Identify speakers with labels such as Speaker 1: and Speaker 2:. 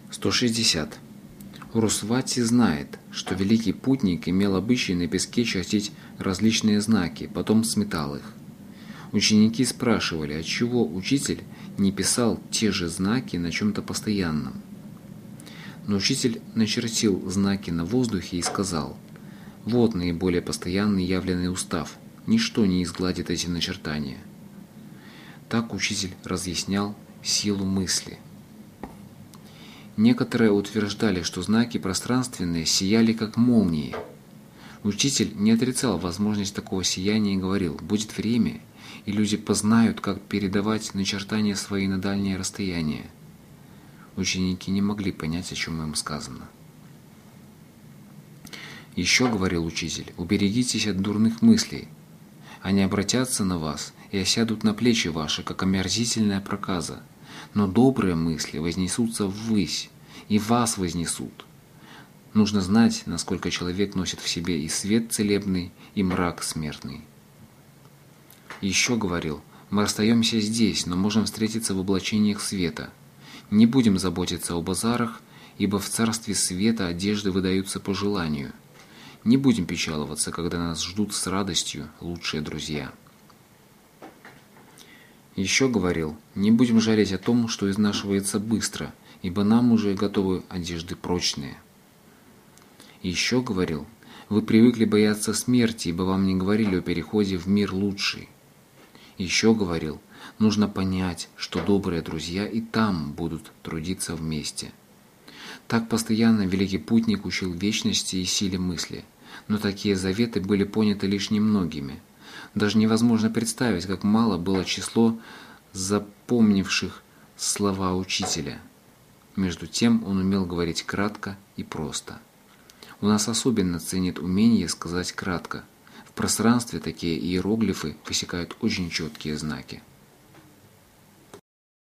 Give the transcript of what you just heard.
Speaker 1: 160. Урусвати знает, что великий путник имел обычай на песке чертить различные знаки, потом сметал их. Ученики спрашивали, отчего учитель не писал те же знаки на чем-то постоянном. Но учитель начертил знаки на воздухе и сказал: «Вот наиболее постоянный явленный устав, ничто не изгладит эти начертания». Так учитель разъяснял силу мысли. Некоторые утверждали, что знаки пространственные сияли как молнии. Учитель не отрицал возможность такого сияния и говорил: «Будет время, и люди познают, как передавать начертания свои на дальние расстояния». Ученики не могли понять, о чем им сказано. Еще говорил учитель: «Уберегитесь от дурных мыслей. Они обратятся на вас и осядут на плечи ваши, как омерзительная проказа. Но добрые мысли вознесутся ввысь, и вас вознесут». Нужно знать, насколько человек носит в себе и свет целебный, и мрак смертный. Еще говорил: «Мы расстаемся здесь, но можем встретиться в облачениях света. Не будем заботиться о базарах, ибо в царстве света одежды выдаются по желанию. Не будем печаловаться, когда нас ждут с радостью лучшие друзья». Еще говорил: «Не будем жалеть о том, что изнашивается быстро, ибо нам уже готовы одежды прочные». Еще говорил: «Вы привыкли бояться смерти, ибо вам не говорили о переходе в мир лучший». Еще говорил: «Нужно понять, что добрые друзья и там будут трудиться вместе». Так постоянно великий путник учил вечности и силе мысли, но такие заветы были поняты лишь немногими. Даже невозможно представить, как мало было число запомнивших слова учителя. Между тем он умел говорить кратко и просто. У нас особенно ценят умение сказать кратко. В пространстве такие иероглифы высекают очень четкие знаки.